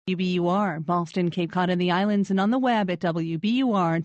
WBUR, Boston, Cape Cod, and the islands, and on the web at wbur.org.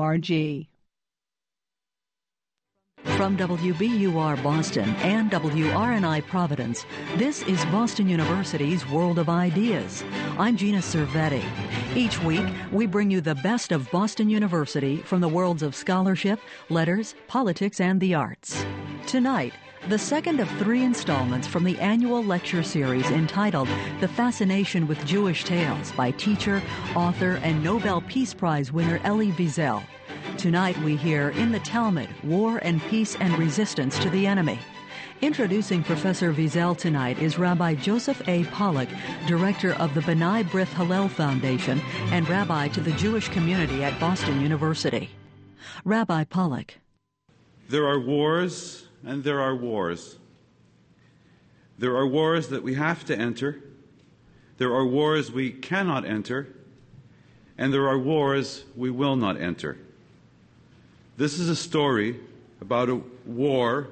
From WBUR Boston and WRNI Providence, this is Boston University's World of Ideas. I'm Gina Cervetti. Each week, we bring you the best of Boston University from the worlds of scholarship, letters, politics, and the arts. Tonight, the second of 3 installments from the annual lecture series entitled The Fascination with Jewish Tales by teacher, author, and Nobel Peace Prize winner Elie Wiesel. Tonight we hear In the Talmud, War and Peace and Resistance to the Enemy. Introducing Professor Wiesel tonight is Rabbi Joseph A. Pollack, director of the B'nai B'rith Hillel Foundation and rabbi to the Jewish community at Boston University. Rabbi Pollack. There are wars and there are wars. There are wars that we have to enter. There are wars we cannot enter. And there are wars we will not enter. This is a story about a war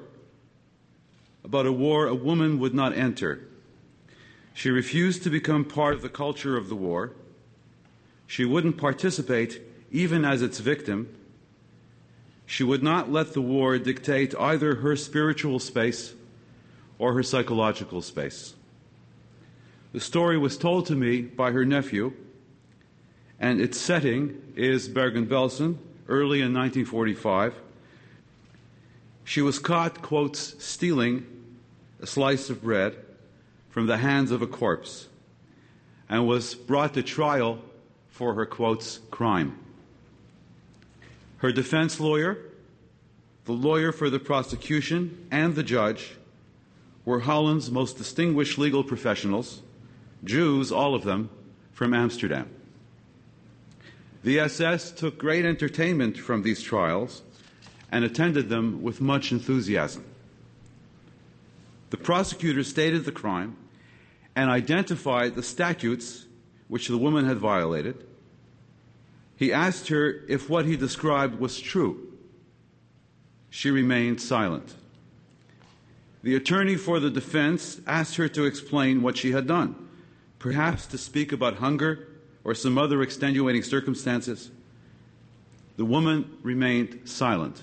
a woman would not enter. She refused to become part of the culture of the war. She wouldn't participate even as its victim. She would not let the war dictate either her spiritual space or her psychological space. The story was told to me by her nephew, and its setting is Bergen-Belsen, early in 1945. She was caught, quotes, stealing a slice of bread from the hands of a corpse and was brought to trial for her, quotes, crime. Her defense lawyer, the lawyer for the prosecution, and the judge were Holland's most distinguished legal professionals, Jews, all of them, from Amsterdam. The SS took great entertainment from these trials and attended them with much enthusiasm. The prosecutor stated the crime and identified the statutes which the woman had violated. He asked her if what he described was true. She remained silent. The attorney for the defense asked her to explain what she had done, perhaps to speak about hunger or some other extenuating circumstances. The woman remained silent.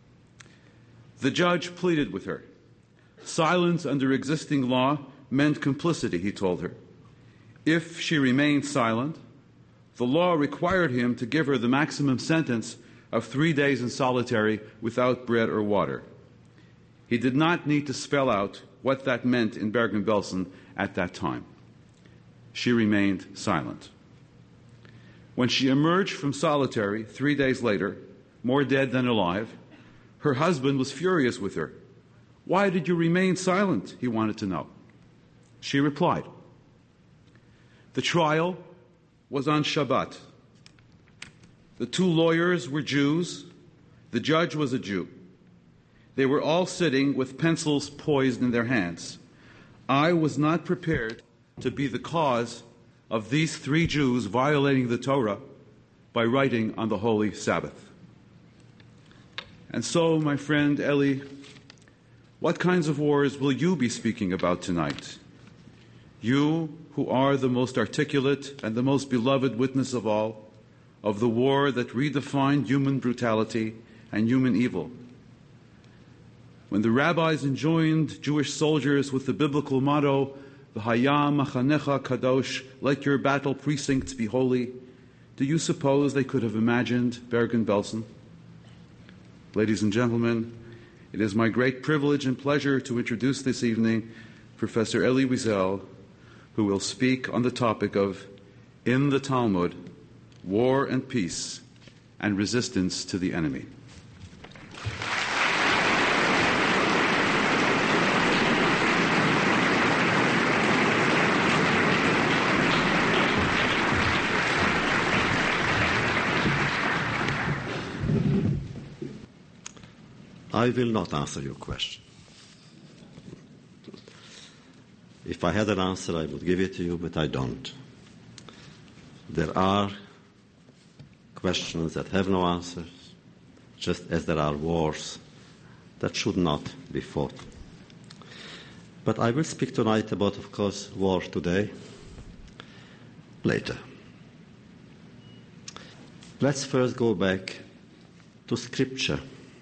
The judge pleaded with her. Silence under existing law meant complicity, he told her. If she remained silent, the law required him to give her the maximum sentence of 3 days in solitary without bread or water. He did not need to spell out what that meant in Bergen-Belsen at that time. She remained silent. When she emerged from solitary 3 days later, more dead than alive, her husband was furious with her. "Why did you remain silent?" he wanted to know. She replied. The trial was on Shabbat. The 2 lawyers were Jews. The judge was a Jew. They were all sitting with pencils poised in their hands. I was not prepared to be the cause of these 3 Jews violating the Torah by writing on the Holy Sabbath. And so, my friend Elie, what kinds of wars will you be speaking about tonight? You, who are the most articulate and the most beloved witness of all, of the war that redefined human brutality and human evil. When the rabbis enjoined Jewish soldiers with the biblical motto, V'haya machanecha kadosh, let your battle precincts be holy, do you suppose they could have imagined Bergen-Belsen? Ladies and gentlemen, it is my great privilege and pleasure to introduce this evening Professor Elie Wiesel, who will speak on the topic of In the Talmud, War and Peace and Resistance to the Enemy. I will not answer your question. If I had an answer, I would give it to you, but I don't. There are questions that have no answers, just as there are wars that should not be fought. But I will speak tonight about, of course, war today. later. Let's first go back to Scripture.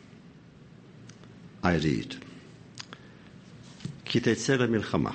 I read. כי תצא למלחמה.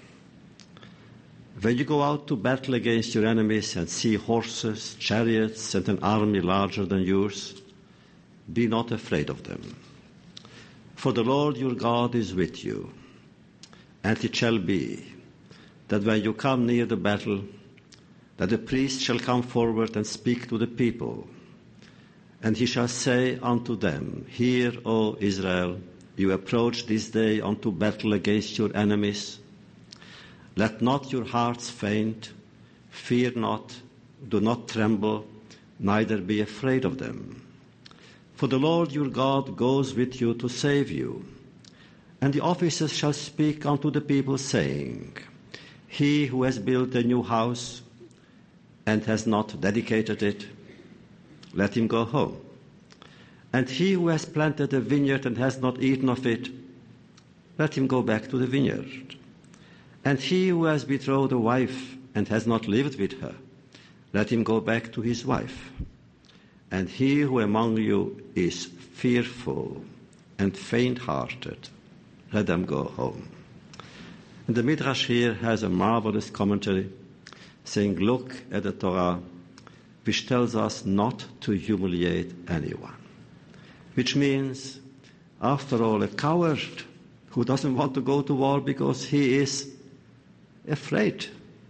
When you go out to battle against your enemies and see horses, chariots, and an army larger than yours, be not afraid of them. For the Lord your God is with you. And it shall be that when you come near the battle, that the priest shall come forward and speak to the people. And he shall say unto them, Hear, O Israel, you approach this day unto battle against your enemies. Let not your hearts faint, fear not, do not tremble, neither be afraid of them. For the Lord your God goes with you to save you. And the officers shall speak unto the people, saying, He who has built a new house and has not dedicated it, let him go home. And he who has planted a vineyard and has not eaten of it, let him go back to the vineyard. And he who has betrothed a wife and has not lived with her, let him go back to his wife. And he who among you is fearful and faint-hearted, let them go home. And the Midrash here has a marvelous commentary saying, look at the Torah, which tells us not to humiliate anyone. Which means, after all, a coward who doesn't want to go to war because he is afraid,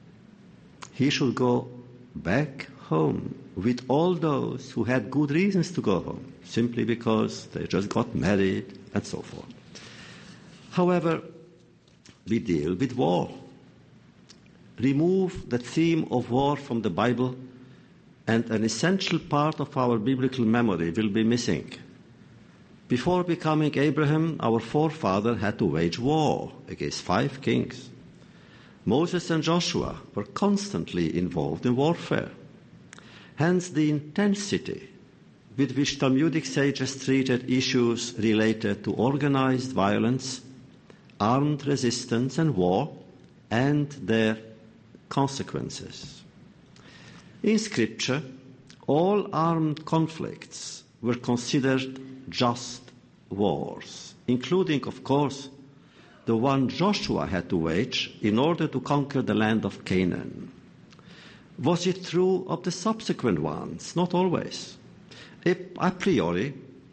he should go back home with all those who had good reasons to go home, simply because they just got married and so forth. However, we deal with war. Remove the theme of war from the Bible, and an essential part of our biblical memory will be missing. Before becoming Abraham, our forefather had to wage war against 5 kings. Moses and Joshua were constantly involved in warfare. Hence the intensity with which Talmudic sages treated issues related to organized violence, armed resistance and war, and their consequences. In Scripture, all armed conflicts were considered just wars, including, of course, the one Joshua had to wage in order to conquer the land of Canaan. Was it true of the subsequent ones? Not always. A priori,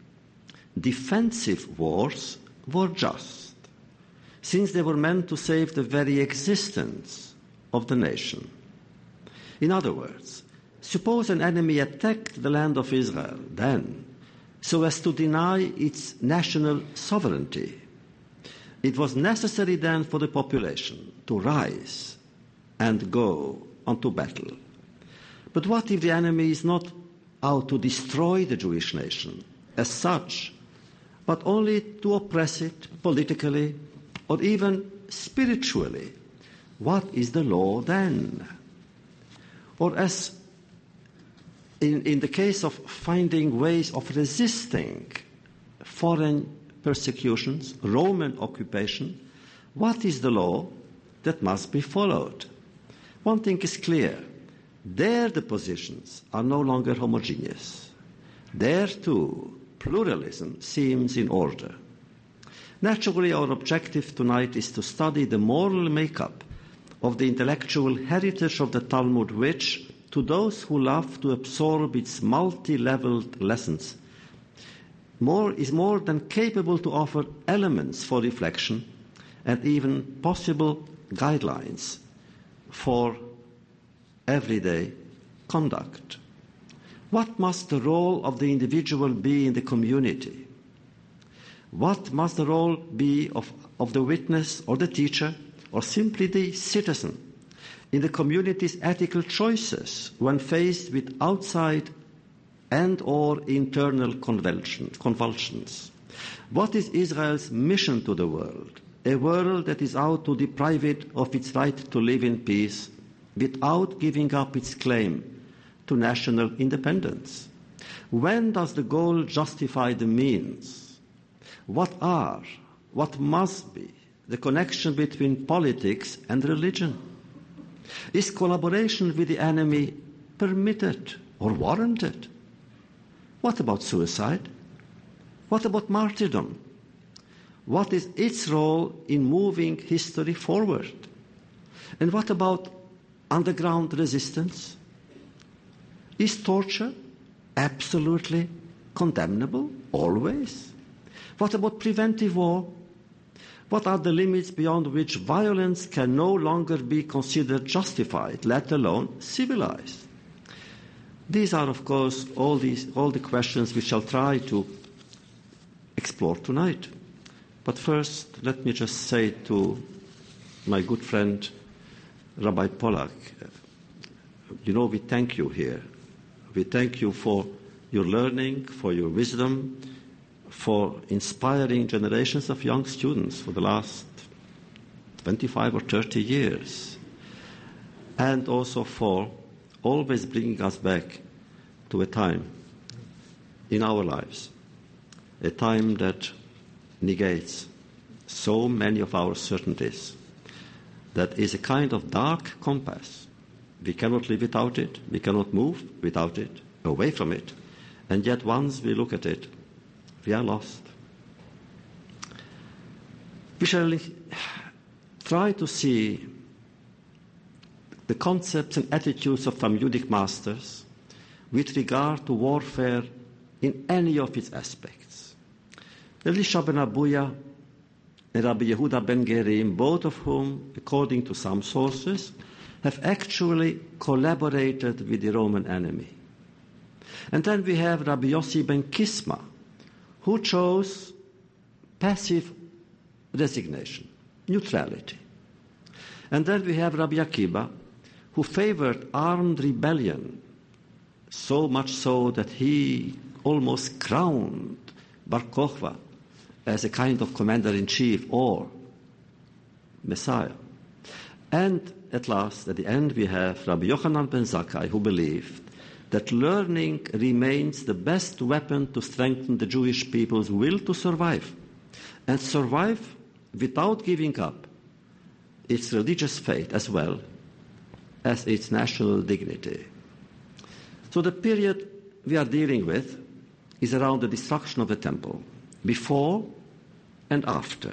defensive wars were just, since they were meant to save the very existence of the nation. In other words, suppose an enemy attacked the land of Israel then, so as to deny its national sovereignty. It was necessary then for the population to rise and go onto battle. But what if the enemy is not out to destroy the Jewish nation as such, but only to oppress it politically or even spiritually? What is the law then? Or as in the case of finding ways of resisting foreign persecutions, Roman occupation, what is the law that must be followed? One thing is clear. There the positions are no longer homogeneous. There too, pluralism seems in order. Naturally, our objective tonight is to study the moral makeup of the intellectual heritage of the Talmud, which, to those who love to absorb its multi-leveled lessons, is more than capable to offer elements for reflection and even possible guidelines for everyday conduct. What must the role of the individual be in the community? What must the role be of the witness or the teacher or simply the citizen in the community's ethical choices when faced with outside and or internal convulsions? What is Israel's mission to the world? A world that is out to deprive it of its right to live in peace without giving up its claim to national independence. When does the goal justify the means? What must be the connection between politics and religion? Is collaboration with the enemy permitted or warranted? What about suicide? What about martyrdom? What is its role in moving history forward? And what about underground resistance? Is torture absolutely condemnable, always? What about preventive war? What are the limits beyond which violence can no longer be considered justified, let alone civilized? These are, of course, all the questions we shall try to explore tonight. But first, let me just say to my good friend, Rabbi Pollack, we thank you here. We thank you for your learning, for your wisdom, for inspiring generations of young students for the last 25 or 30 years, and also for always bringing us back to a time in our lives, a time that negates so many of our certainties, that is a kind of dark compass. We cannot live without it, we cannot move without it, away from it, and yet once we look at it, we are lost. We shall try to see the concepts and attitudes of Talmudic masters with regard to warfare in any of its aspects. Elisha ben Abuya and Rabbi Yehuda ben Gerim, both of whom, according to some sources, have actually collaborated with the Roman enemy. And then we have Rabbi Yossi ben Kisma, who chose passive resignation, neutrality. And then we have Rabbi Akiva, who favored armed rebellion, so much so that he almost crowned Bar Kokhba as a kind of commander-in-chief or Messiah. And at last, at the end, we have Rabbi Yochanan ben Zakkai, who believed that learning remains the best weapon to strengthen the Jewish people's will to survive, and survive without giving up its religious faith as well as its national dignity. So the period we are dealing with is around the destruction of the temple, before and after.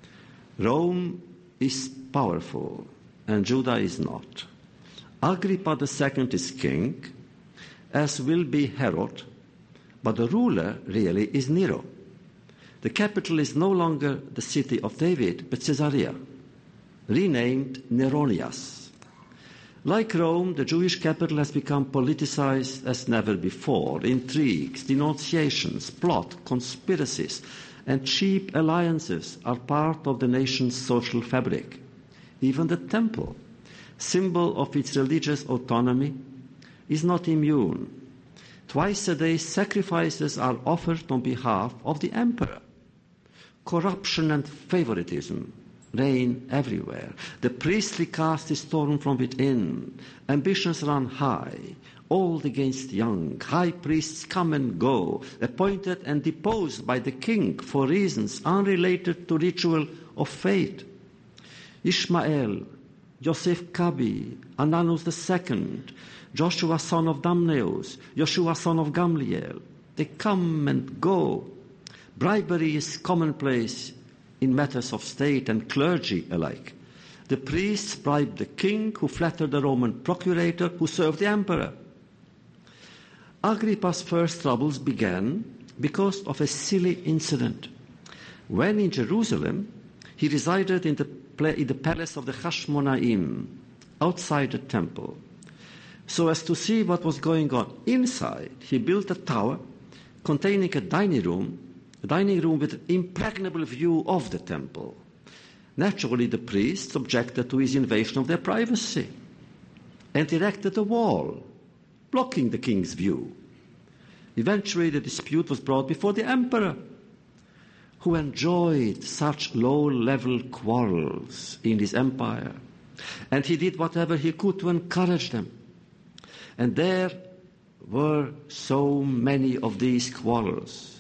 Rome is powerful and Judah is not. Agrippa II is king, as will be Herod, but the ruler really is Nero. The capital is no longer the city of David, but Caesarea, renamed Neronias. Like Rome, the Jewish capital has become politicized as never before. Intrigues, denunciations, plot, conspiracies, and cheap alliances are part of the nation's social fabric. Even the temple, symbol of its religious autonomy, is not immune. Twice a day, sacrifices are offered on behalf of the emperor. Corruption and favoritism reign everywhere. The priestly caste is torn from within. Ambitions run high. Old against young. High priests come and go, appointed and deposed by the king for reasons unrelated to ritual of faith. Ishmael, Yosef Kabi, Ananus II, Joshua son of Damneus, Joshua son of Gamliel. They come and go. Bribery is commonplace in matters of state and clergy alike. The priests bribe the king, who flattered the Roman procurator, who served the emperor. Agrippa's first troubles began because of a silly incident. When in Jerusalem, he resided in the palace of the Hashmonaim, outside the temple. So as to see what was going on inside, he built a tower containing a dining room with an impregnable view of the temple. Naturally, the priests objected to his invasion of their privacy and erected a wall blocking the king's view. Eventually, the dispute was brought before the emperor, who enjoyed such low-level quarrels in his empire, and he did whatever he could to encourage them. And there were so many of these quarrels,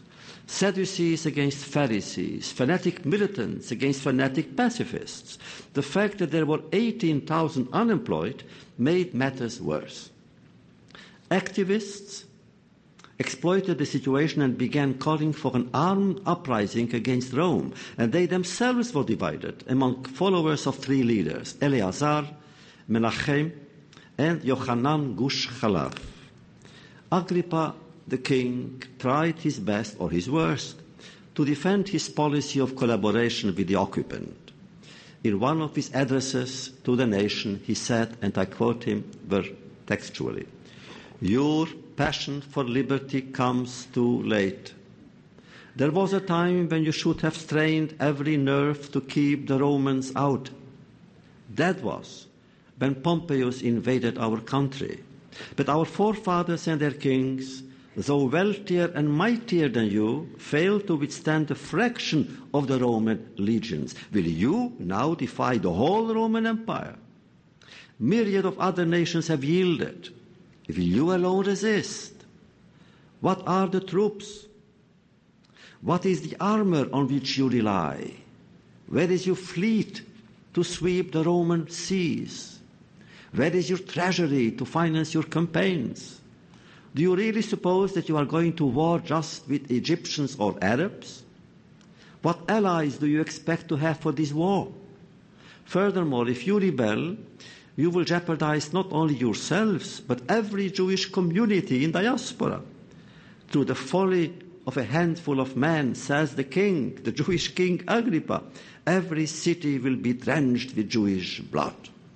Sadducees against Pharisees, fanatic militants against fanatic pacifists. The fact that there were 18,000 unemployed made matters worse. Activists exploited the situation and began calling for an armed uprising against Rome, and they themselves were divided among followers of three leaders, Eleazar, Menachem, and Yochanan Gush Chalaf. Agrippa, the king, tried his best or his worst to defend his policy of collaboration with the occupant. In one of his addresses to the nation, he said, and I quote him textually, "Your passion for liberty comes too late. There was a time when you should have strained every nerve to keep the Romans out. That was when Pompeius invaded our country. But our forefathers and their kings, though wealthier and mightier than you, failed to withstand a fraction of the Roman legions. Will you now defy the whole Roman Empire? Myriad of other nations have yielded. Will you alone resist? What are the troops? What is the armor on which you rely? Where is your fleet to sweep the Roman seas? Where is your treasury to finance your campaigns? Do you really suppose that you are going to war just with Egyptians or Arabs? What allies do you expect to have for this war? Furthermore, if you rebel, you will jeopardize not only yourselves, but every Jewish community in diaspora. Through the folly of a handful of men, says the king, the Jewish king Agrippa, every city will be drenched with Jewish blood."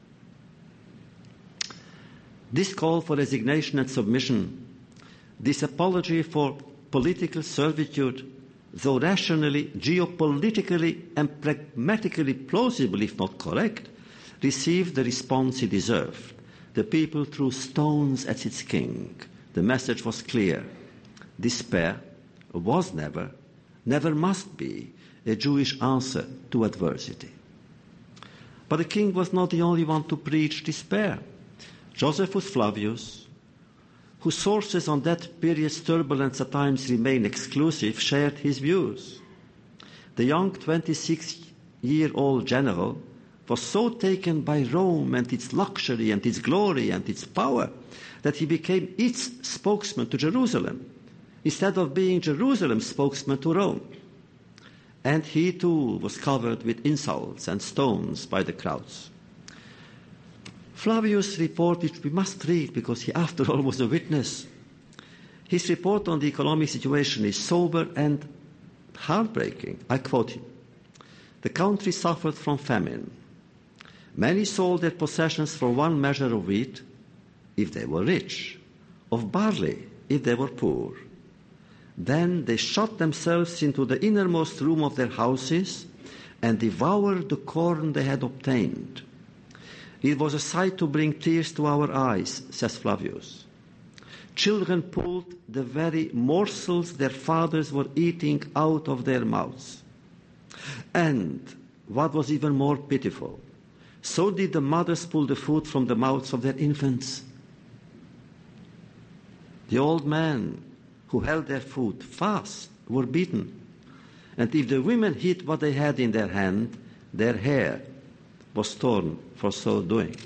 This call for resignation and submission, this apology for political servitude, though rationally, geopolitically, and pragmatically plausible, if not correct, received the response he deserved. The people threw stones at its king. The message was clear. Despair was never must be, a Jewish answer to adversity. But the king was not the only one to preach despair. Josephus Flavius, whose sources on that period's turbulence at times remain exclusive, shared his views. The young 26-year-old general was so taken by Rome and its luxury and its glory and its power that he became its spokesman to Jerusalem, instead of being Jerusalem's spokesman to Rome. And he too was covered with insults and stones by the crowds. Flavius' report, which we must read because he after all was a witness, his report on the economic situation is sober and heartbreaking. I quote him. "The country suffered from famine. Many sold their possessions for one measure of wheat, if they were rich, of barley, if they were poor. Then they shut themselves into the innermost room of their houses and devoured the corn they had obtained. It was a sight to bring tears to our eyes," says Flavius. "Children pulled the very morsels their fathers were eating out of their mouths. And what was even more pitiful, so did the mothers pull the food from the mouths of their infants. The old men who held their food fast were beaten, and if the women hid what they had in their hand, their hair was torn for so doing."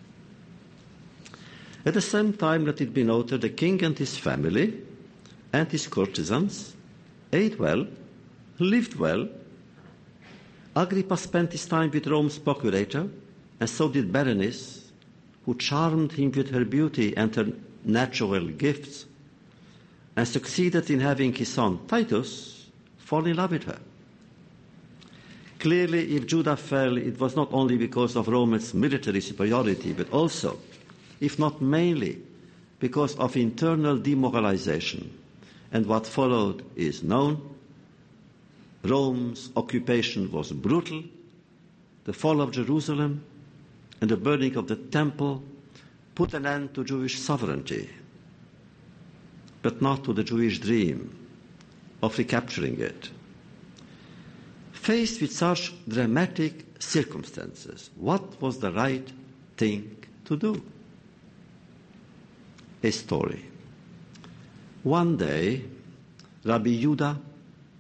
At the same time, let it be noted, the king and his family and his courtesans ate well, lived well. Agrippa spent his time with Rome's procurator, and so did Berenice, who charmed him with her beauty and her natural gifts, and succeeded in having his son Titus fall in love with her. Clearly, if Judah fell, it was not only because of Rome's military superiority, but also, if not mainly, because of internal demoralization. And what followed is known. Rome's occupation was brutal. The fall of Jerusalem and the burning of the temple put an end to Jewish sovereignty, but not to the Jewish dream of recapturing it. Faced with such dramatic circumstances, what was the right thing to do? A story. One day, Rabbi Judah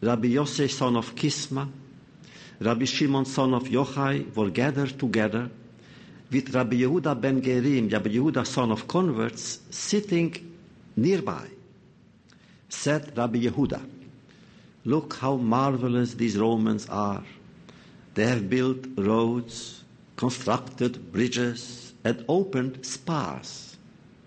Rabbi Yossi, son of Kisma, Rabbi Shimon, son of Yochai, were gathered together with Rabbi Yehuda ben Gerim, Rabbi Yehuda, son of converts, sitting nearby. Said Rabbi Yehuda, "Look how marvelous these Romans are. They have built roads, constructed bridges, and opened spas."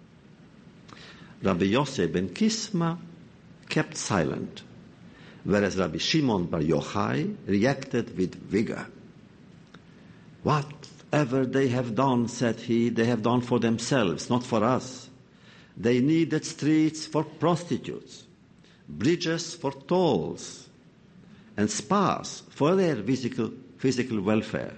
Rabbi Yossi ben Kisma kept silent, whereas Rabbi Shimon bar Yochai reacted with vigor. "Whatever they have done," said he, "they have done for themselves, not for us. They needed streets for prostitutes, bridges for tolls, and spas for their physical welfare."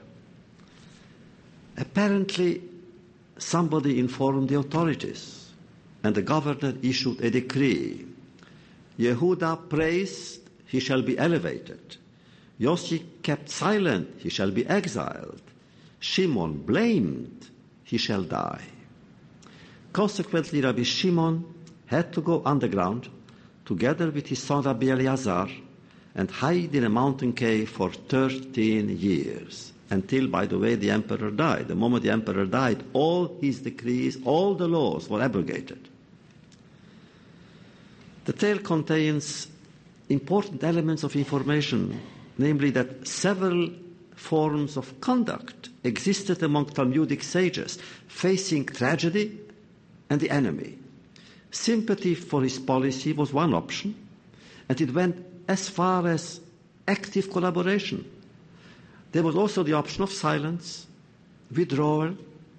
Apparently, somebody informed the authorities, and the governor issued a decree. Yehuda praised, he shall be elevated. Yossi kept silent, he shall be exiled. Shimon blamed, he shall die. Consequently, Rabbi Shimon had to go underground together with his son Rabbi Eliezer and hide in a mountain cave for 13 years. Until, by the way, the emperor died. The moment the emperor died, all his decrees, all the laws were abrogated. The tale contains important elements of information, namely that several forms of conduct existed among Talmudic sages, facing tragedy and the enemy. Sympathy for his policy was one option, and it went as far as active collaboration. There was also the option of silence, withdrawal,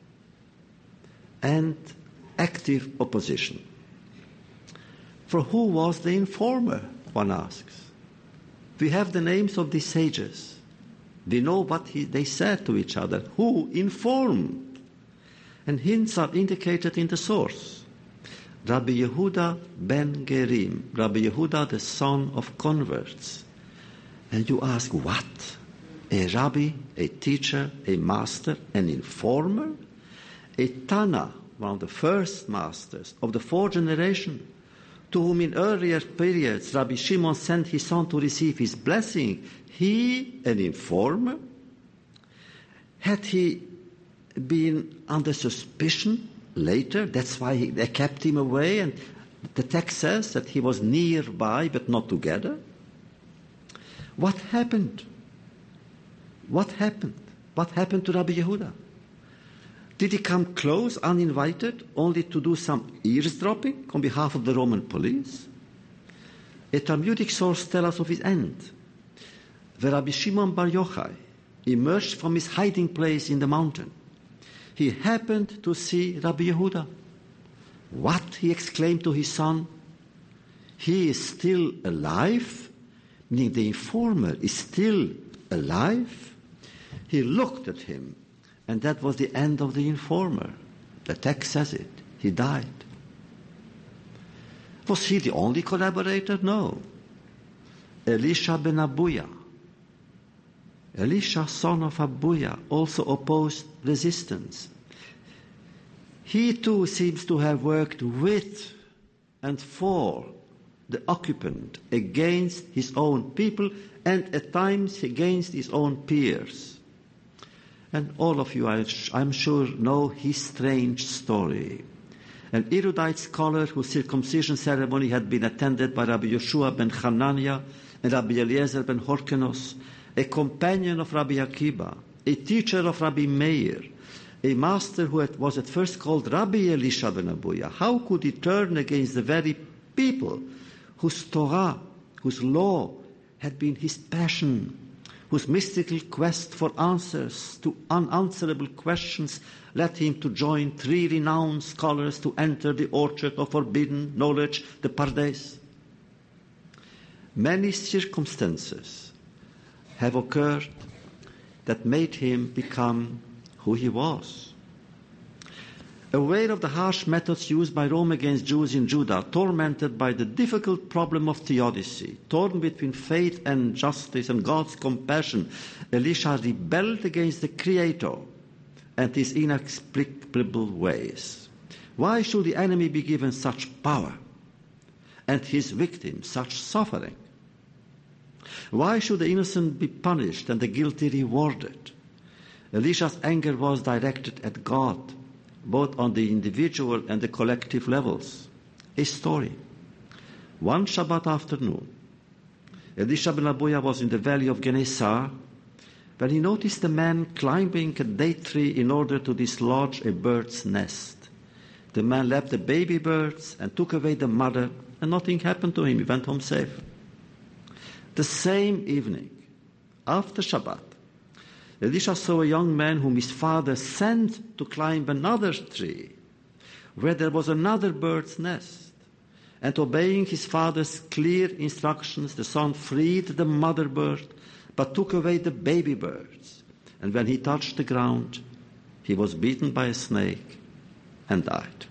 and active opposition. For who was the informer, one asks? We have the names of these sages. We know what they said to each other. Who informed? And hints are indicated in the source. Rabbi Yehuda ben Gerim, Rabbi Yehuda, the son of converts. And you ask, what? A rabbi, a teacher, a master, an informer? A Tana, one of the first masters of the fourth generation, to whom in earlier periods Rabbi Shimon sent his son to receive his blessing. He, an informer? Had he been under suspicion later? That's why they kept him away, and the text says that he was nearby but not together. What happened? What happened? What happened to Rabbi Yehuda? Did he come close uninvited only to do some eavesdropping on behalf of the Roman police? A Talmudic source tells us of his end. When Rabbi Shimon bar Yochai emerged from his hiding place in the mountain, he happened to see Rabbi Yehuda. What? He exclaimed to his son. He is still alive? Meaning the informer is still alive? He looked at him, and that was the end of the informer. The text says it. He died. Was he the only collaborator? No. Elisha ben Abuya, Elisha, son of Abuya, also opposed resistance. He too seems to have worked with and for the occupant against his own people and at times against his own peers. And all of you, I'm sure, know his strange story. An erudite scholar whose circumcision ceremony had been attended by Rabbi Yeshua ben Hananiah and Rabbi Eliezer ben Horkenos, a companion of Rabbi Akiba, a teacher of Rabbi Meir, a master who was at first called Rabbi Elisha ben Abuya. How could he turn against the very people whose Torah, whose law had been his passion, whose mystical quest for answers to unanswerable questions led him to join 3 renowned scholars to enter the orchard of forbidden knowledge, the Pardes? Many circumstances have occurred that made him become who he was. Aware of the harsh methods used by Rome against Jews in Judah, tormented by the difficult problem of theodicy, torn between faith and justice and God's compassion, Elisha rebelled against the Creator and his inexplicable ways. Why should the enemy be given such power and his victims such suffering? Why should the innocent be punished and the guilty rewarded? Elisha's anger was directed at God, both on the individual and the collective levels. A story. One Shabbat afternoon, Elisha ben Abuya was in the valley of Genesar when he noticed a man climbing a date tree in order to dislodge a bird's nest. The man left the baby birds and took away the mother, and nothing happened to him. He went home safe. The same evening, after Shabbat, Elisha saw a young man whom his father sent to climb another tree where there was another bird's nest. And obeying his father's clear instructions, the son freed the mother bird but took away the baby birds. And when he touched the ground, he was beaten by a snake and died.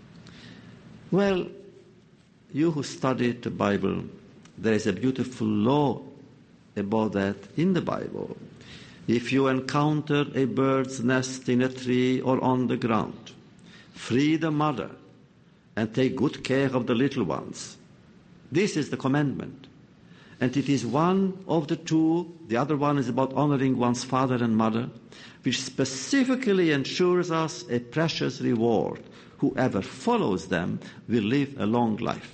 Well, you who studied the Bible, there is a beautiful law about that in the Bible. If you encounter a bird's nest in a tree or on the ground, free the mother and take good care of the little ones. This is the commandment. And it is one of the two, the other one is about honoring one's father and mother, which specifically ensures us a precious reward. Whoever follows them will live a long life.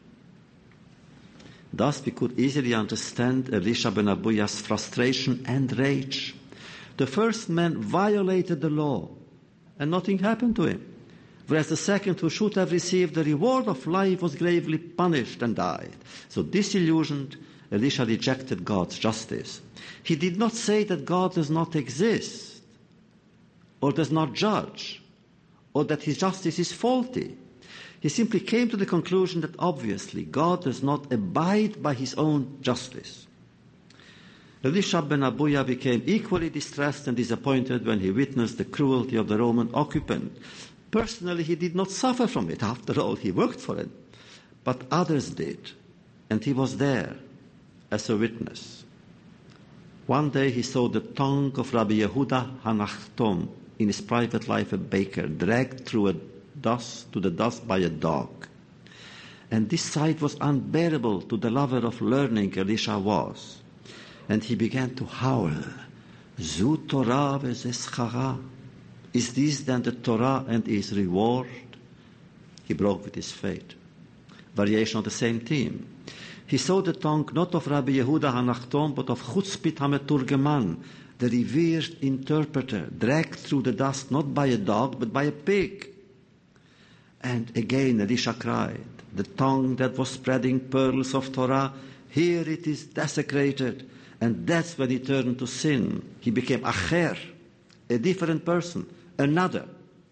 Thus we could easily understand Elisha ben Abuya's frustration and rage. The first man violated the law and nothing happened to him, whereas the second, who should have received the reward of life, was gravely punished and died. So disillusioned, Elisha rejected God's justice. He did not say that God does not exist or does not judge or that his justice is faulty. He simply came to the conclusion that obviously God does not abide by his own justice. Elisha ben Abuya became equally distressed and disappointed when he witnessed the cruelty of the Roman occupant. Personally, he did not suffer from it. After all, he worked for it. But others did, and he was there as a witness. One day he saw the tongue of Rabbi Yehuda Hanachtom, in his private life a baker, dragged through to the dust by a dog. And this sight was unbearable to the lover of learning Elisha was. And he began to howl, Zu Torah v'zeschara. Is this then the Torah and his reward? He broke with his fate. Variation on the same theme. He saw the tongue not of Rabbi Yehuda Hanachtom, but of Chutzpit HaMeturgeman, the revered interpreter, dragged through the dust not by a dog, but by a pig. And again Elisha cried, the tongue that was spreading pearls of Torah, here it is desecrated. And that's when he turned to sin. He became acher, a different person, another.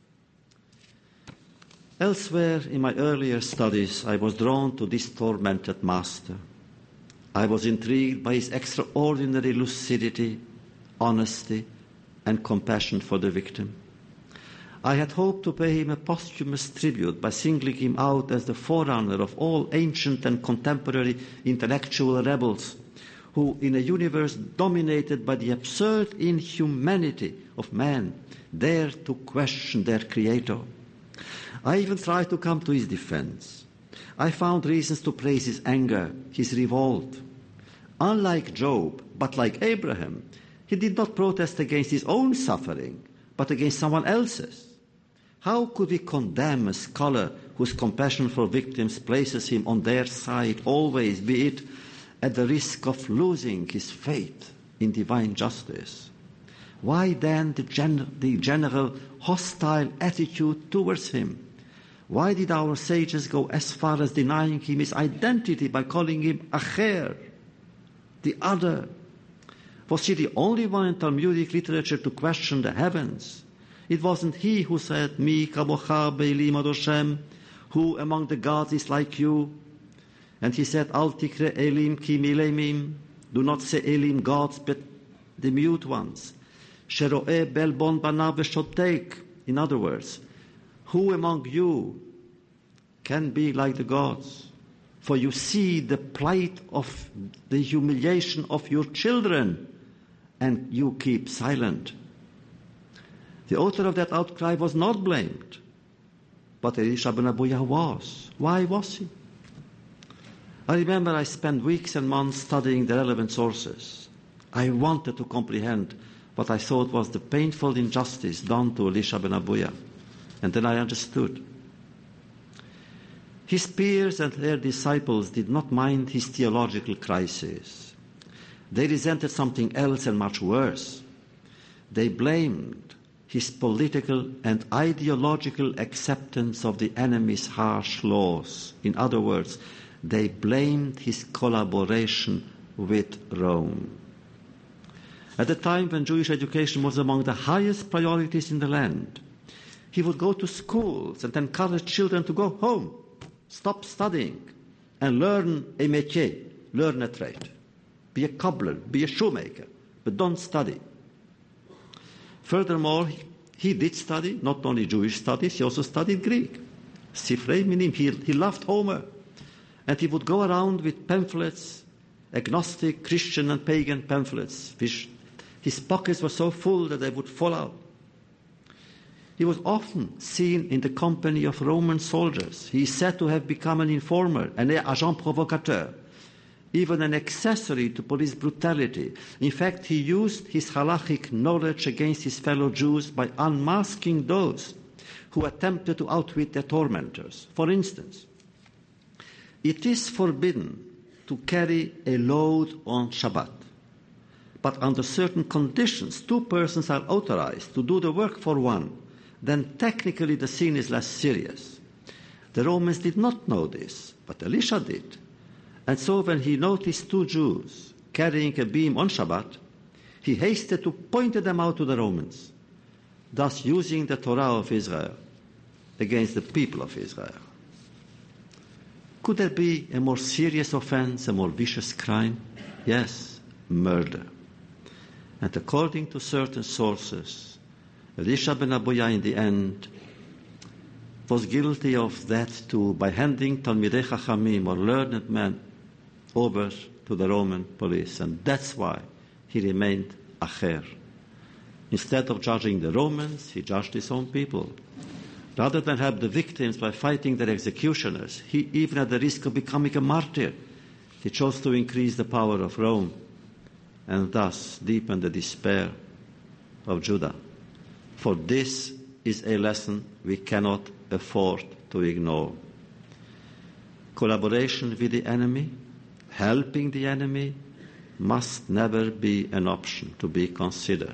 Elsewhere in my earlier studies, I was drawn to this tormented master. I was intrigued by his extraordinary lucidity, honesty, and compassion for the victim. I had hoped to pay him a posthumous tribute by singling him out as the forerunner of all ancient and contemporary intellectual rebels who, in a universe dominated by the absurd inhumanity of man, dare to question their creator. I even tried to come to his defense. I found reasons to praise his anger, his revolt. Unlike Job, but like Abraham, he did not protest against his own suffering, but against someone else's. How could we condemn a scholar whose compassion for victims places him on their side always, be it at the risk of losing his faith in divine justice? Why then the general hostile attitude towards him? Why did our sages go as far as denying him his identity by calling him Acher, the other? Was he the only one in Talmudic literature to question the heavens? It wasn't he who said, Mi kamocha be'elim ad Hashem, who among the gods is like you? And he said, Al tikre elim ki milemim, do not say elim gods, but the mute ones. Shero'eh belbon banav v'shotek. In other words, who among you can be like the gods? For you see the plight of the humiliation of your children, and you keep silent. The author of that outcry was not blamed, but Elisha ben Abuya was. Why was he? I remember I spent weeks and months studying the relevant sources. I wanted to comprehend what I thought was the painful injustice done to Elisha ben Abuya. And then I understood. His peers and their disciples did not mind his theological crisis. They resented something else and much worse. They blamed his political and ideological acceptance of the enemy's harsh laws. In other words, they blamed his collaboration with Rome. At the time when Jewish education was among the highest priorities in the land, he would go to schools and encourage children to go home, stop studying, and learn a métier, learn a trade. Be a cobbler, be a shoemaker, but don't study. Furthermore, he did study, not only Jewish studies, he also studied Greek. Sifrei Minim, he loved Homer. And he would go around with pamphlets, agnostic, Christian and pagan pamphlets, which his pockets were so full that they would fall out. He was often seen in the company of Roman soldiers. He is said to have become an informer, an agent provocateur, even an accessory to police brutality. In fact, he used his halachic knowledge against his fellow Jews by unmasking those who attempted to outwit their tormentors. For instance, it is forbidden to carry a load on Shabbat, but under certain conditions, two persons are authorized to do the work for one. Then technically the sin is less serious. The Romans did not know this, but Elisha did. And so when he noticed two Jews carrying a beam on Shabbat, he hasted to point them out to the Romans, thus using the Torah of Israel against the people of Israel. Could there be a more serious offense, a more vicious crime? Yes, murder. And according to certain sources, Elisha ben Abuya in the end was guilty of that too by handing Talmidei Chachamim or learned men over to the Roman police. And that's why he remained Acher. Instead of judging the Romans, he judged his own people. Rather than help the victims by fighting their executioners, he, even at the risk of becoming a martyr, he chose to increase the power of Rome and thus deepen the despair of Judah. For this is a lesson we cannot afford to ignore. Collaboration with the enemy, helping the enemy, must never be an option to be considered.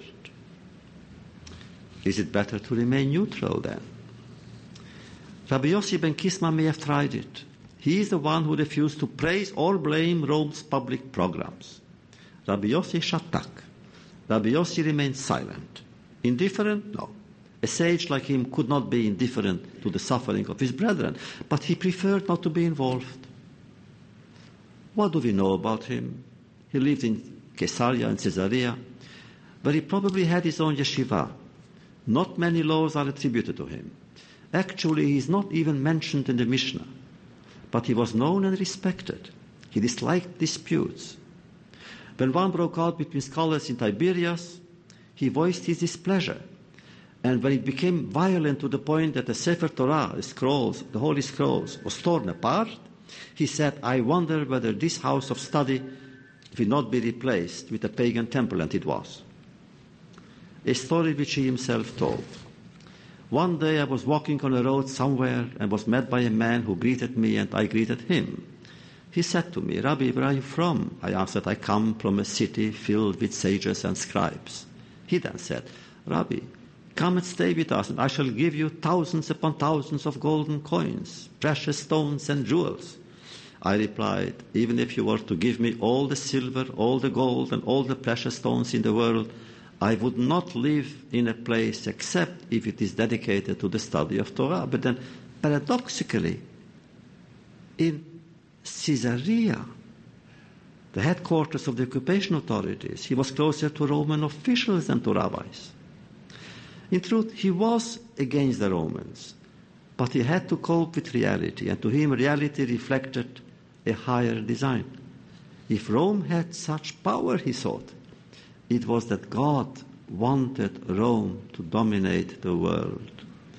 Is it better to remain neutral then? Rabbi Yossi ben Kisma may have tried it. He is the one who refused to praise or blame Rome's public programs. Rabbi Yossi shatak. Rabbi Yossi remained silent. Indifferent? No. A sage like him could not be indifferent to the suffering of his brethren, but he preferred not to be involved. What do we know about him? He lived in Caesarea and Caesarea, where he probably had his own yeshiva. Not many laws are attributed to him. Actually, he is not even mentioned in the Mishnah, but he was known and respected. He disliked disputes. When one broke out between scholars in Tiberias, he voiced his displeasure. And when it became violent to the point that the Sefer Torah, the scrolls, the Holy Scrolls, was torn apart, he said, I wonder whether this house of study will not be replaced with a pagan temple, and it was. A story which he himself told. One day I was walking on a road somewhere and was met by a man who greeted me and I greeted him. He said to me, Rabbi, where are you from? I answered, I come from a city filled with sages and scribes. He then said, Rabbi, come and stay with us and I shall give you thousands upon thousands of golden coins, precious stones and jewels. I replied, even if you were to give me all the silver, all the gold and all the precious stones in the world, I would not live in a place except if it is dedicated to the study of Torah. But then, paradoxically, in Caesarea, the headquarters of the occupation authorities, he was closer to Roman officials than to rabbis. In truth, he was against the Romans, but he had to cope with reality, and to him reality reflected a higher design. If Rome had such power, he thought, it was that God wanted Rome to dominate the world.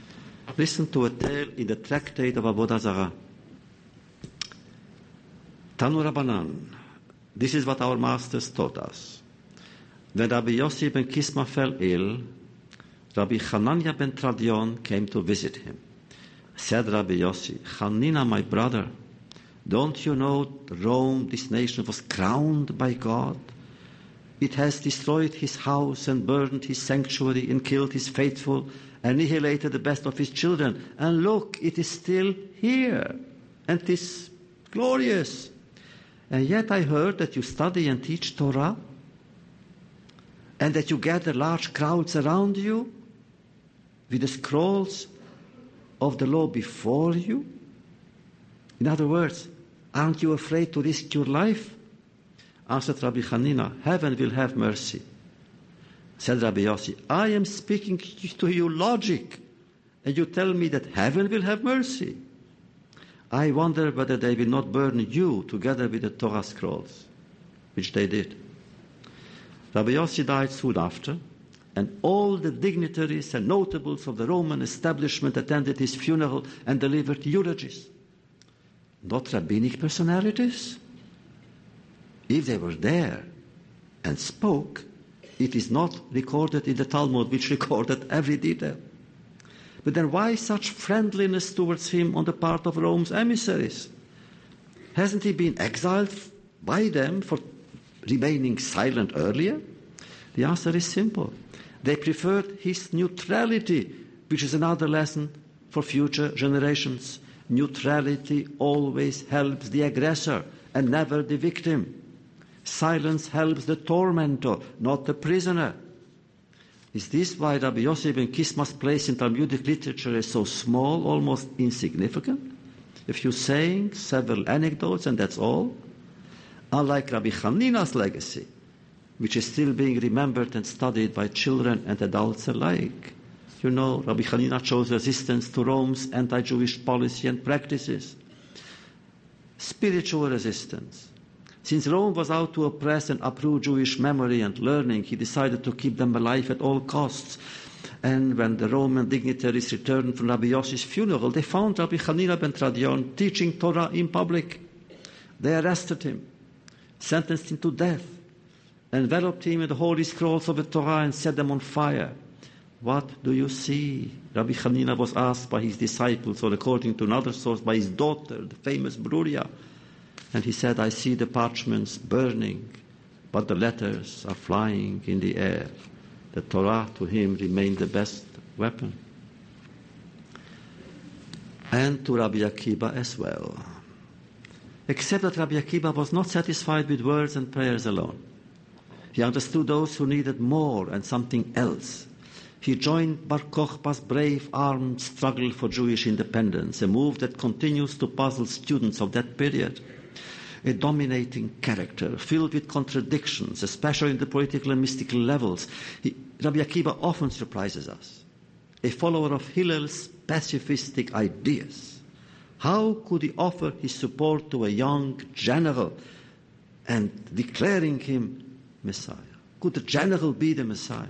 Listen to a tale in the tractate of Avodah Zarah. Tanu Rabbanan, this is what our masters taught us. When Rabbi Yossi ben Kisma fell ill, Rabbi Hanania ben Tradion came to visit him. Said Rabbi Yossi, Hanina, my brother, don't you know Rome, this nation, was crowned by God? It has destroyed his house and burned his sanctuary and killed his faithful, annihilated the best of his children. And look, it is still here, and it is glorious. And yet I heard that you study and teach Torah, and that you gather large crowds around you with the scrolls of the law before you. In other words, aren't you afraid to risk your life? Answered Rabbi Hanina, heaven will have mercy. Said Rabbi Yossi, I am speaking to you logic, and you tell me that heaven will have mercy. I wonder whether they will not burn you together with the Torah scrolls, which they did. Rabbi Yossi died soon after, and all the dignitaries and notables of the Roman establishment attended his funeral and delivered eulogies. Not rabbinic personalities. If they were there and spoke, it is not recorded in the Talmud, which recorded every detail. But then why such friendliness towards him on the part of Rome's emissaries? Hasn't he been exiled by them for remaining silent earlier? The answer is simple. They preferred his neutrality, which is another lesson for future generations. Neutrality always helps the aggressor and never the victim. Silence helps the tormentor, not the prisoner. Is this why Rabbi Yossi ben Kisma's place in Talmudic literature is so small, almost insignificant? A few sayings, several anecdotes, and that's all? Unlike Rabbi Hanina's legacy, which is still being remembered and studied by children and adults alike. You know, Rabbi Hanina chose resistance to Rome's anti-Jewish policy and practices. Spiritual resistance. Since Rome was out to oppress and uproot Jewish memory and learning, he decided to keep them alive at all costs. And when the Roman dignitaries returned from Rabbi Yossi's funeral, they found Rabbi Hanina ben Tradion teaching Torah in public. They arrested him, sentenced him to death, enveloped him in the holy scrolls of the Torah and set them on fire. What do you see? Rabbi Hanina was asked by his disciples, or according to another source, by his daughter, the famous Bruria. And he said, I see the parchments burning, but the letters are flying in the air. The Torah to him remained the best weapon. And to Rabbi Akiva as well. Except that Rabbi Akiva was not satisfied with words and prayers alone. He understood those who needed more and something else. He joined Bar Kokhba's brave armed struggle for Jewish independence, a move that continues to puzzle students of that period. A dominating character, filled with contradictions, especially in the political and mystical levels. Rabbi Akiva often surprises us. A follower of Hillel's pacifistic ideas. How could he offer his support to a young general and declaring him Messiah? Could the general be the Messiah?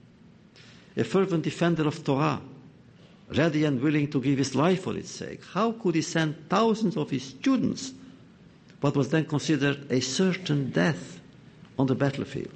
A fervent defender of Torah, ready and willing to give his life for its sake. How could he send thousands of his students what was then considered a certain death on the battlefield?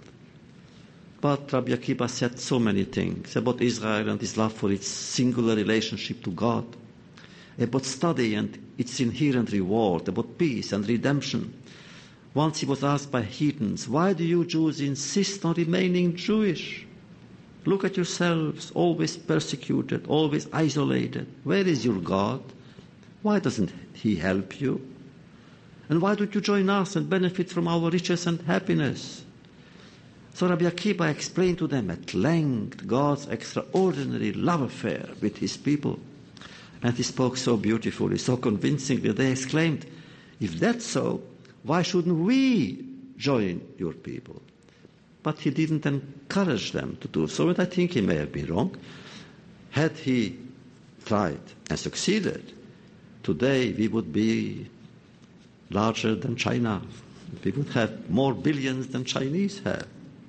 But Rabbi Akiva said so many things about Israel and his love for its singular relationship to God, about study and its inherent reward, about peace and redemption. Once he was asked by heathens, why do you Jews insist on remaining Jewish? Look at yourselves, always persecuted, always isolated. Where is your God? Why doesn't he help you? And why don't you join us and benefit from our riches and happiness? So Rabbi Akiva explained to them at length God's extraordinary love affair with his people. And he spoke so beautifully, so convincingly, they exclaimed, if that's so, why shouldn't we join your people? But he didn't encourage them to do so, and I think he may have been wrong. Had he tried and succeeded, today we would be larger than China. We would have more billions than Chinese have.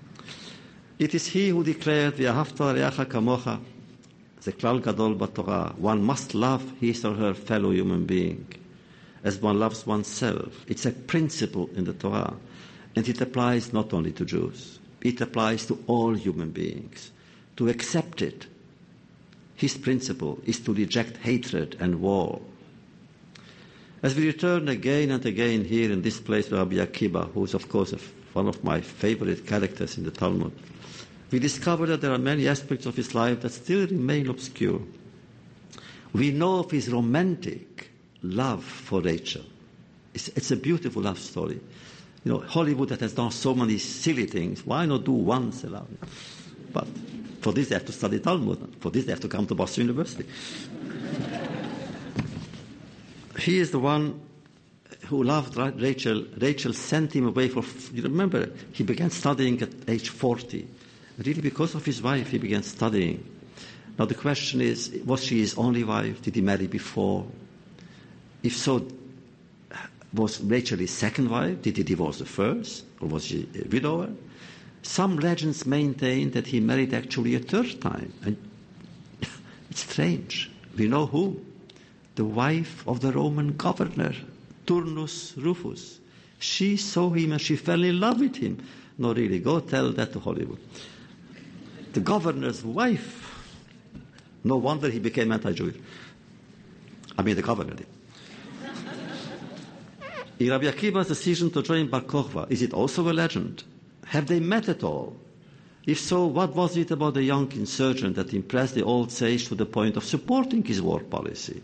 It is he who declared, V'ahavta re'acha kamocha, the klal gadol b'Torah. One must love his or her fellow human being as one loves oneself. It's a principle in the Torah, and it applies not only to Jews. It applies to all human beings. To accept it, his principle is to reject hatred and war. As we return again and again here in this place to Rabbi Akiva, who is of course one of my favorite characters in the Talmud, we discover that there are many aspects of his life that still remain obscure. We know of his romantic love for Rachel. It's a beautiful love story. You know, Hollywood that has done so many silly things, why not do once a love? But for this they have to study Talmud. For this they have to come to Boston University. He is the one who loved Rachel. Rachel sent him away you remember, he began studying at age 40. Really because of his wife he began studying. Now the question is, was she his only wife? Did he marry before? If so, was Rachel his second wife? Did he divorce the first? Or was she a widower? Some legends maintain that he married actually a third time. And it's strange. We know who? The wife of the Roman governor, Turnus Rufus. She saw him and she fell in love with him. No, really, go tell that to Hollywood. The governor's wife. No wonder he became anti-Jewish. I mean, the governor did. In Rabbi Akiva's decision to join Bar Kokhba, is it also a legend? Have they met at all? If so, what was it about the young insurgent that impressed the old sage to the point of supporting his war policy?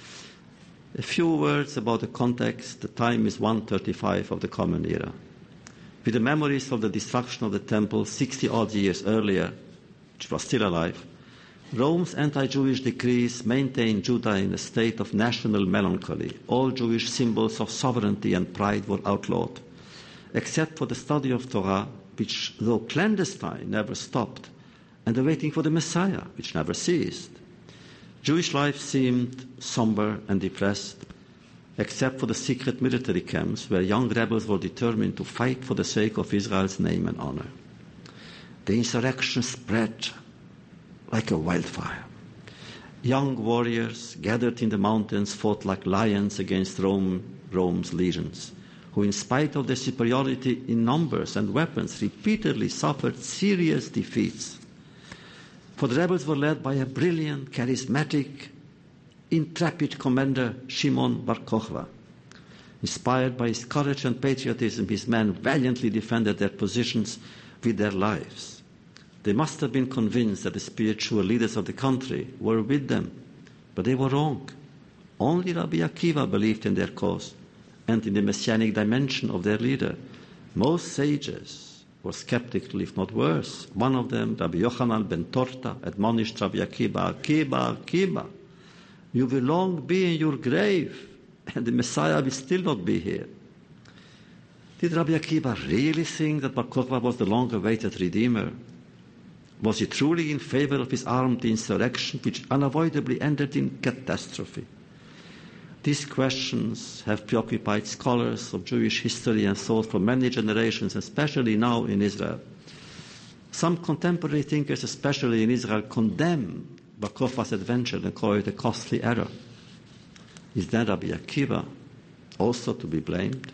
A few words about the context. The time is 135 of the Common Era. With the memories of the destruction of the temple 60-odd years earlier, which was still alive, Rome's anti-Jewish decrees maintained Judah in a state of national melancholy. All Jewish symbols of sovereignty and pride were outlawed, except for the study of Torah, which, though clandestine, never stopped, and the waiting for the Messiah, which never ceased. Jewish life seemed somber and depressed, except for the secret military camps where young rebels were determined to fight for the sake of Israel's name and honor. The insurrection spread like a wildfire. Young warriors gathered in the mountains fought like lions against Rome's legions, who in spite of their superiority in numbers and weapons repeatedly suffered serious defeats. For the rebels were led by a brilliant, charismatic, intrepid commander, Shimon Bar Kokhba. Inspired by his courage and patriotism, his men valiantly defended their positions with their lives. They must have been convinced that the spiritual leaders of the country were with them, but they were wrong. Only Rabbi Akiva believed in their cause and in the messianic dimension of their leader. Most sages were skeptical, if not worse. One of them, Rabbi Yochanan ben Torta, admonished Rabbi Akiva, Akiva, you will long be in your grave, and the Messiah will still not be here. Did Rabbi Akiva really think that Bar Kokhba was the long-awaited Redeemer? Was he truly in favor of his armed insurrection, which unavoidably ended in catastrophe? These questions have preoccupied scholars of Jewish history and thought for many generations, especially now in Israel. Some contemporary thinkers, especially in Israel, condemn Bar Kokhba's adventure and call it a costly error. Is then Rabbi Akiva also to be blamed?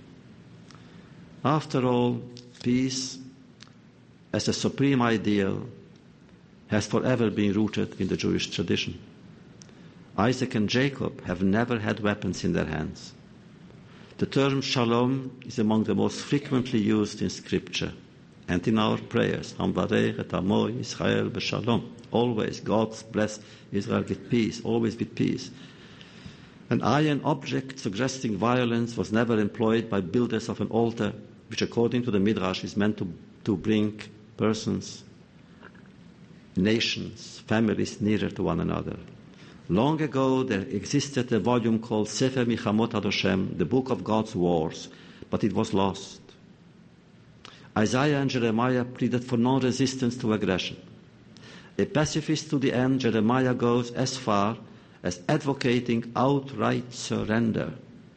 After all, peace as a supreme ideal has forever been rooted in the Jewish tradition. Isaac and Jacob have never had weapons in their hands. The term shalom is among the most frequently used in Scripture and in our prayers. Hamvarech et amo Yisrael b'shalom. Always, God bless Israel with peace, always with peace. An iron object suggesting violence was never employed by builders of an altar, which according to the Midrash is meant to bring persons, nations, families nearer to one another. Long ago, there existed a volume called Sefer Milchamot Ad Hashem, the Book of God's Wars, but it was lost. Isaiah and Jeremiah pleaded for non-resistance to aggression. A pacifist to the end, Jeremiah goes as far as advocating outright surrender.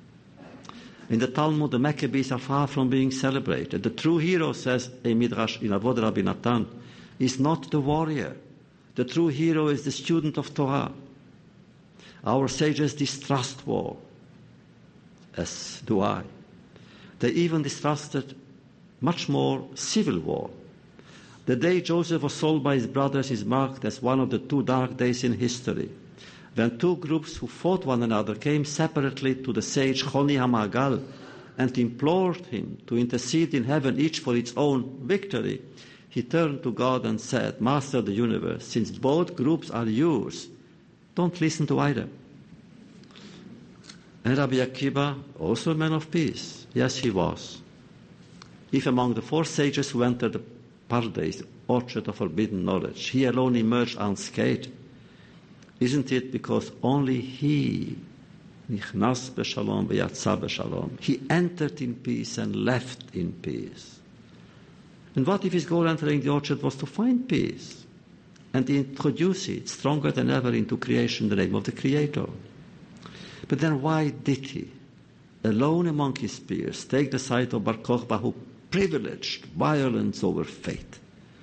In the Talmud, the Maccabees are far from being celebrated. The true hero, says a Midrash in Avod Rabbi Natan, is not the warrior. The true hero is the student of Torah. Our sages distrust war. as do I. They even distrusted much more civil war. The day Joseph was sold by his brothers is marked as one of the 2 dark days in history, when 2 groups who fought one another came separately to the sage Choni HaMa'agal and implored him to intercede in heaven, each for its own victory. He turned to God and said, Master of the universe, since both groups are yours, don't listen to either. And Rabbi Akiva, also a man of peace, yes, he was. If among the 4 sages who entered the Pardes, orchard of forbidden knowledge, he alone emerged unscathed, isn't it because only he, Nichnas b'shalom v'yatza b'shalom, he entered in peace and left in peace? And what if his goal entering the orchard was to find peace and introduce it stronger than ever into creation in the name of the Creator? But then why did he, alone among his peers, take the side of Bar Kokhba, who privileged violence over faith?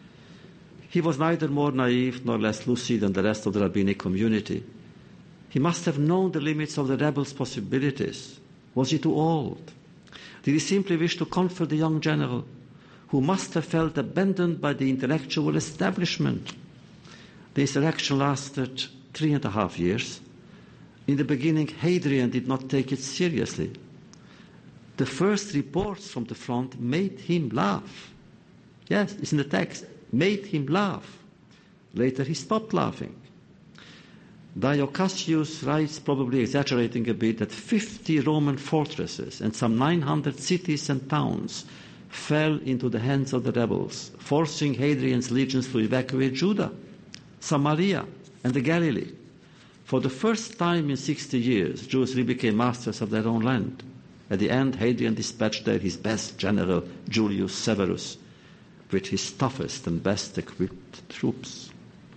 He was neither more naive nor less lucid than the rest of the rabbinic community. He must have known the limits of the rebels' possibilities. Was he too old? Did he simply wish to comfort the young general, who must have felt abandoned by the intellectual establishment? The insurrection lasted 3.5 years. In the beginning, Hadrian did not take it seriously. The first reports from the front made him laugh. Yes, it's in the text. Made him laugh. Later he stopped laughing. Dio Cassius writes, probably exaggerating a bit, that 50 Roman fortresses and some 900 cities and towns fell into the hands of the rebels, forcing Hadrian's legions to evacuate Judah, Samaria, and the Galilee. For the first time in 60 years, Jews really became masters of their own land. At the end, Hadrian dispatched there his best general, Julius Severus, with his toughest and best equipped troops.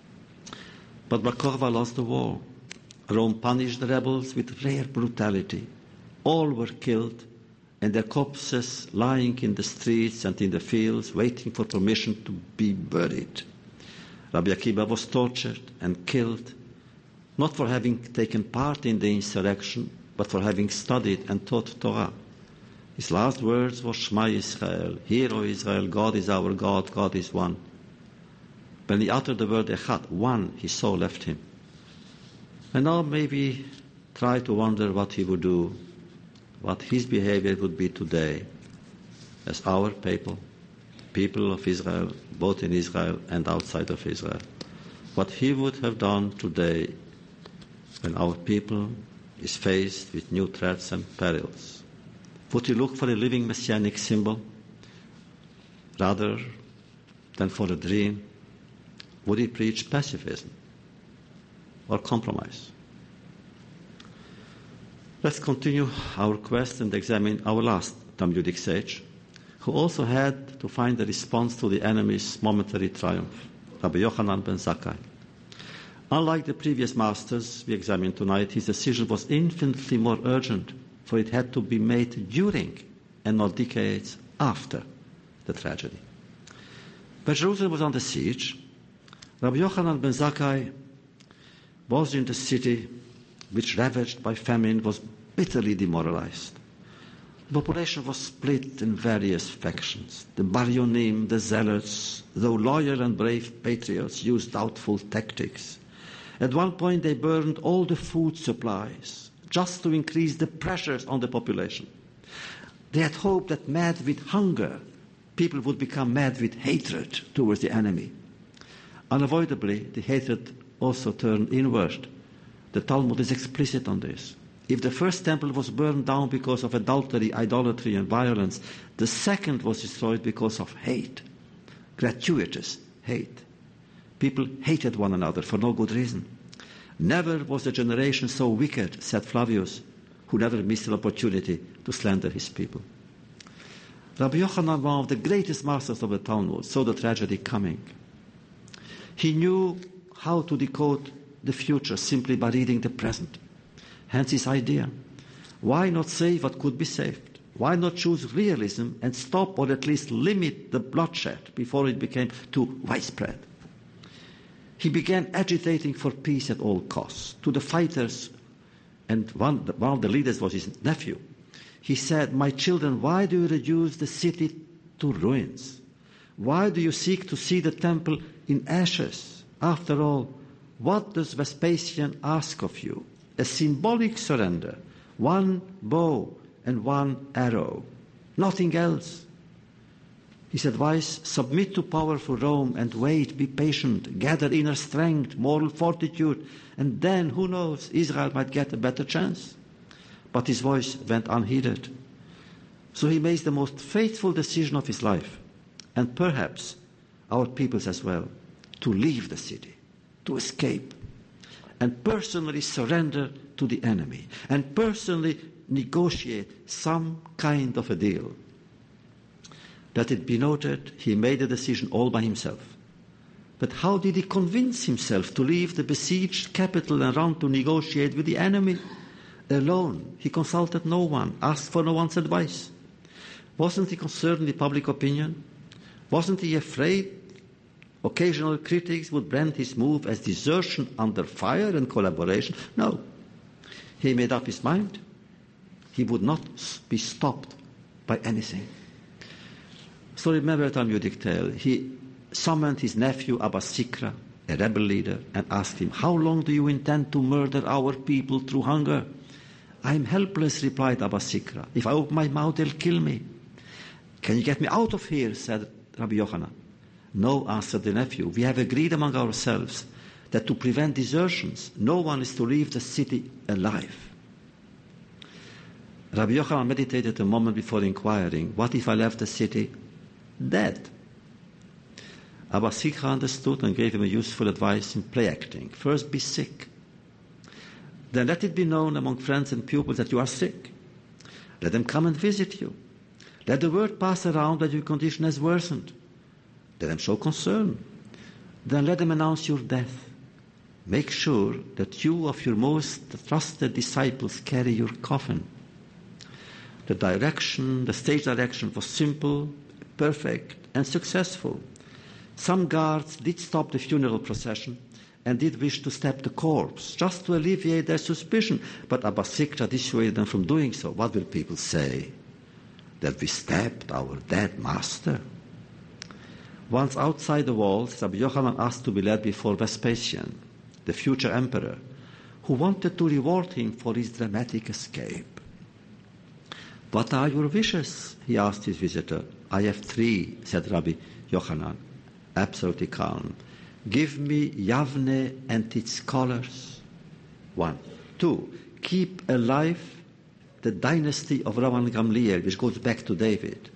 But Bar Kokhba lost the war. Rome punished the rebels with rare brutality. All were killed, and their corpses lying in the streets and in the fields, waiting for permission to be buried. Rabbi Akiva was tortured and killed, not for having taken part in the insurrection, but for having studied and taught Torah. His last words were Shema Yisrael, Hear, O Israel, God is our God, God is one. When he uttered the word Echad, one, his soul left him. And now maybe try to wonder what he would do, what his behavior would be today as our people of Israel, both in Israel and outside of Israel. What he would have done today when our people is faced with new threats and perils. Would he look for a living messianic symbol rather than for a dream? Would he preach pacifism or compromise? Let's continue our quest and examine our last Talmudic sage, who also had to find a response to the enemy's momentary triumph, Rabbi Yochanan ben Zakkai. Unlike the previous masters we examined tonight, his decision was infinitely more urgent, for it had to be made during and not decades after the tragedy. When Jerusalem was under siege, Rabbi Yochanan ben Zakkai was in the city which, ravaged by famine, was bitterly demoralized. The population was split in various factions. The Baryonim, the Zealots, though loyal and brave patriots, used doubtful tactics. At one point they burned all the food supplies just to increase the pressures on the population. They had hoped that mad with hunger, people would become mad with hatred towards the enemy. Unavoidably, the hatred also turned inward. The Talmud is explicit on this. If the first temple was burned down because of adultery, idolatry, and violence, the second was destroyed because of hate, gratuitous hate. People hated one another for no good reason. Never was a generation so wicked, said Flavius, who never missed an opportunity to slander his people. Rabbi Yochanan, one of the greatest masters of the Talmud, saw the tragedy coming. He knew how to decode the future simply by reading the present. Hence his idea. Why not save what could be saved? Why not choose realism and stop or at least limit the bloodshed before it became too widespread? He began agitating for peace at all costs. To the fighters, and one of the leaders was his nephew, He said, "My children, why do you reduce the city to ruins? Why do you seek to see the temple in ashes? After all, what does Vespasian ask of you? A symbolic surrender, 1 bow and 1 arrow, nothing else." His advice: submit to powerful Rome and wait, be patient, gather inner strength, moral fortitude, and then, who knows, Israel might get a better chance. But his voice went unheeded. So he makes the most faithful decision of his life, and perhaps our people's as well, to leave the city, to escape, and personally surrender to the enemy, and personally negotiate some kind of a deal. Let it be noted, he made the decision all by himself. But how did he convince himself to leave the besieged capital and run to negotiate with the enemy? Alone. He consulted no one, asked for no one's advice. Wasn't he concerned with public opinion? Wasn't he afraid occasional critics would brand his move as desertion under fire and collaboration? No. He made up his mind. He would not be stopped by anything. So remember at Yudiktel, he summoned his nephew Abba Sikra, a rebel leader, and asked him, "How long do you intend to murder our people through hunger?" "I am helpless," replied Abba Sikra. "If I open my mouth, they'll kill me." "Can you get me out of here?" said Rabbi Yochanan. "No," answered the nephew. "We have agreed among ourselves that to prevent desertions, no one is to leave the city alive." Rabbi Yochanan meditated a moment before inquiring, "What if I left the city dead?" Abba Sikra understood and gave him a useful advice in play acting. "First be sick. Then let it be known among friends and pupils that you are sick. Let them come and visit you. Let the word pass around that your condition has worsened. Let them show concern. Then let them announce your death. Make sure that two of your most trusted disciples carry your coffin." The stage direction was simple, perfect, and successful. Some guards did stop the funeral procession and did wish to step the corpse, just to alleviate their suspicion, but Abba Sikra dissuaded them from doing so. What will people say? That we stabbed our dead master? Once outside the walls, Rabbi Yochanan asked to be led before Vespasian, the future emperor, who wanted to reward him for his dramatic escape. "What are your wishes?" he asked his visitor. "I have 3, said Rabbi Yochanan, absolutely calm. "Give me Yavne and its scholars. 1. 2. Keep alive the dynasty of Rabban Gamliel, which goes back to David.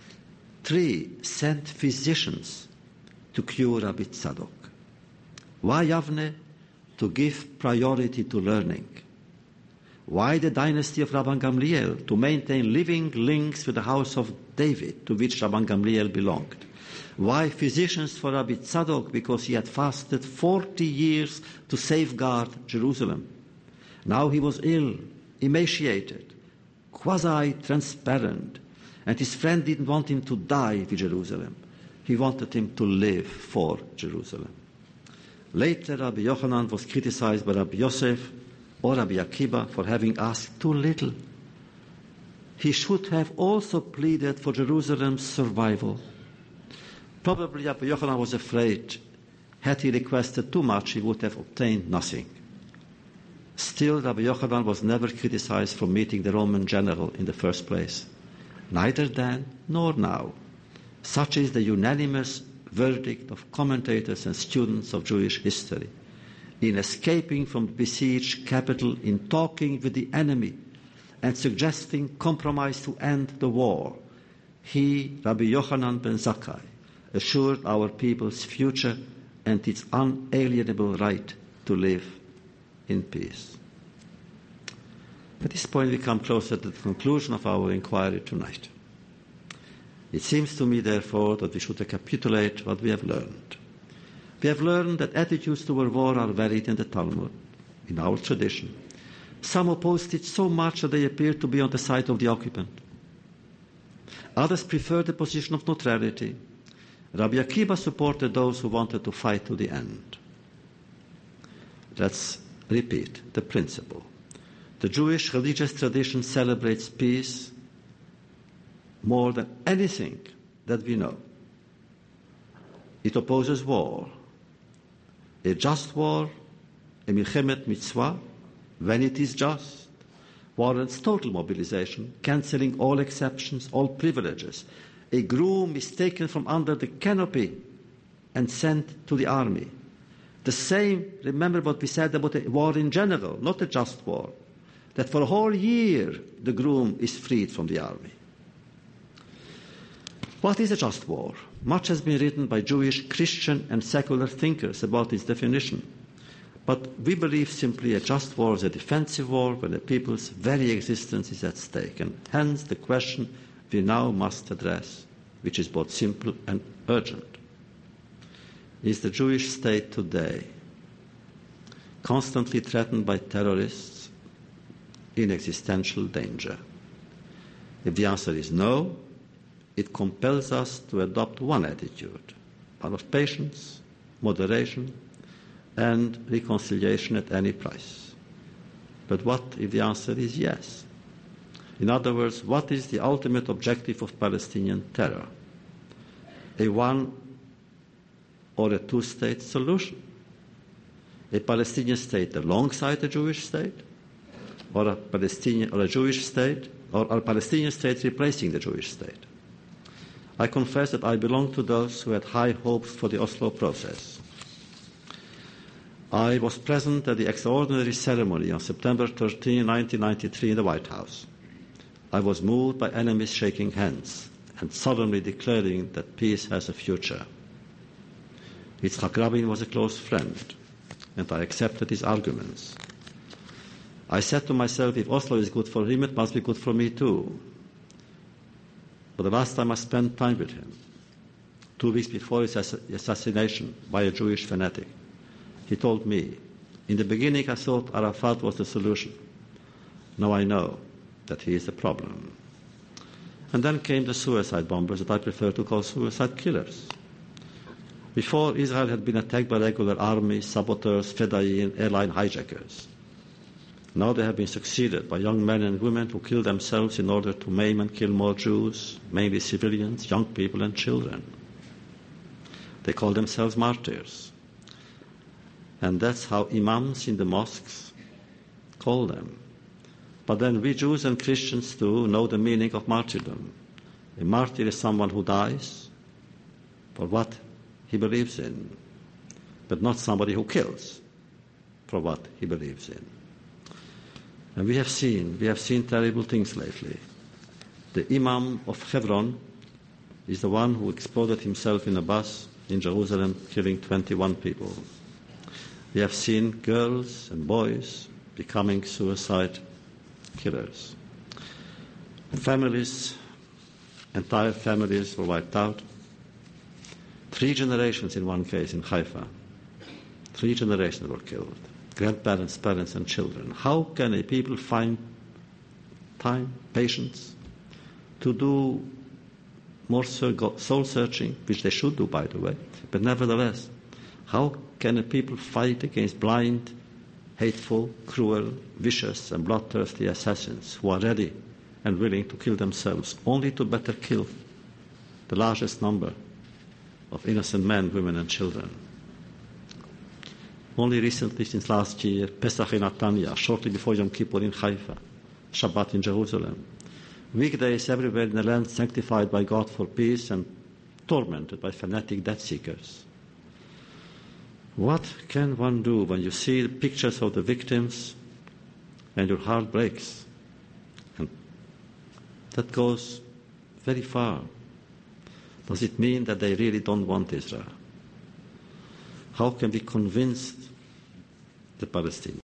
3. Send physicians to cure Rabbi Tzadok." Why Yavne? To give priority to learning. Why the dynasty of Rabban Gamliel? To maintain living links with the house of David, to which Rabban Gamliel belonged. Why physicians for Rabbi Tzadok? Because he had fasted 40 years to safeguard Jerusalem. Now he was ill, emaciated, quasi-transparent, and his friend didn't want him to die with Jerusalem. He wanted him to live for Jerusalem. Later, Rabbi Yochanan was criticized by Rabbi Yosef or Rabbi Akiva for having asked too little. He should have also pleaded for Jerusalem's survival. Probably Rabbi Yochanan was afraid, had he requested too much, he would have obtained nothing. Still, Rabbi Yochanan was never criticized for meeting the Roman general in the first place. Neither then nor now. Such is the unanimous verdict of commentators and students of Jewish history. In escaping from the besieged capital, in talking with the enemy, and suggesting compromise to end the war, he, Rabbi Yochanan ben Zakkai, assured our people's future and its unalienable right to live in peace. At this point, we come closer to the conclusion of our inquiry tonight. It seems to me, therefore, that we should recapitulate what we have learned. We have learned that attitudes toward war are varied in the Talmud, in our tradition. Some opposed it so much that they appeared to be on the side of the occupant. Others preferred the position of neutrality. Rabbi Akiva supported those who wanted to fight to the end. Let's repeat the principle. The Jewish religious tradition celebrates peace more than anything that we know. It opposes war, a just war, a milchemet mitzvah, when it is just, warrants total mobilization, cancelling all exceptions, all privileges. A groom is taken from under the canopy and sent to the army. The same, remember what we said about a war in general, not a just war, that for a whole year the groom is freed from the army. What is a just war? Much has been written by Jewish, Christian and secular thinkers about its definition. But we believe simply a just war is a defensive war when the people's very existence is at stake. And hence the question we now must address, which is both simple and urgent. Is the Jewish state today constantly threatened by terrorists in existential danger? If the answer is no, it compels us to adopt one attitude, one of patience, moderation, and reconciliation at any price. But what if the answer is yes? In other words, what is the ultimate objective of Palestinian terror? A one or a two-state solution? A Palestinian state alongside a Jewish state? Or a Jewish state? Or a Palestinian state replacing the Jewish state? I confess that I belong to those who had high hopes for the Oslo process. I was present at the extraordinary ceremony on September 13, 1993 in the White House. I was moved by enemies shaking hands and solemnly declaring that peace has a future. Yitzhak Rabin was a close friend, and I accepted his arguments. I said to myself, if Oslo is good for him, it must be good for me too. But the last time I spent time with him, 2 weeks before his assassination by a Jewish fanatic, he told me, in the beginning I thought Arafat was the solution. Now I know that he is the problem. And then came the suicide bombers that I prefer to call suicide killers. Before, Israel had been attacked by regular armies, saboteurs, fedayeen, airline hijackers. Now they have been succeeded by young men and women who kill themselves in order to maim and kill more Jews, mainly civilians, young people and children. They call themselves martyrs. And that's how imams in the mosques call them. But then we Jews and Christians too know the meaning of martyrdom. A martyr is someone who dies for what he believes in, but not somebody who kills for what he believes in. And we have seen terrible things lately. The Imam of Hebron is the one who exploded himself in a bus in Jerusalem, killing 21 people. We have seen girls and boys becoming suicide killers. Families, entire families were wiped out. 3 generations in one case in Haifa. 3 generations were killed. Grandparents, parents and children. How can a people find time, patience to do more soul searching, which they should do, by the way, but nevertheless, how can a people fight against blind, hateful, cruel, vicious and bloodthirsty assassins who are ready and willing to kill themselves only to better kill the largest number of innocent men, women and children? Only recently, since last year, Pesach in Netanya, shortly before Yom Kippur in Haifa, Shabbat in Jerusalem. Weekdays everywhere in the land sanctified by God for peace and tormented by fanatic death seekers. What can one do when you see the pictures of the victims and your heart breaks? And that goes very far. Does it mean that they really don't want Israel? How can we convince the Palestinians?